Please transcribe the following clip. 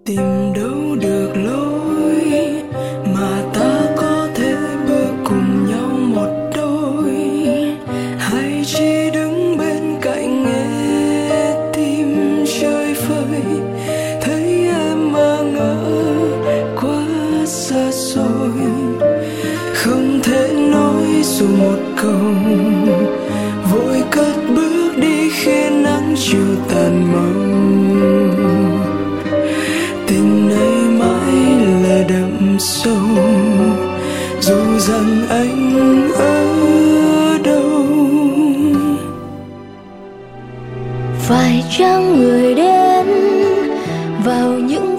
Tìm đâu được lối mà ta có thể bước cùng nhau một đôi, hay chỉ đứng bên cạnh nghe tim chơi vơi, thấy em mà ngỡ quá xa xôi, không thể nói dù một câu, vội cất bước đi khi nắng chiều tàn màu. Tình này mãi là đậm sâu, dù rằng anh ở đâu. Phải chăng người đến vào những